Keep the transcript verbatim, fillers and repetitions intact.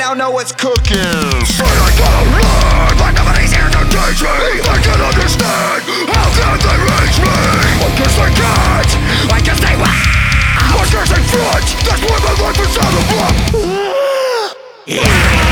now know what's cooking. But I gotta learn, but nobody's here to teach me. I can't understand, how can they reach me? I guess they can't, I guess they won't. I guess they front, that's why my life is out of luck. Yeah.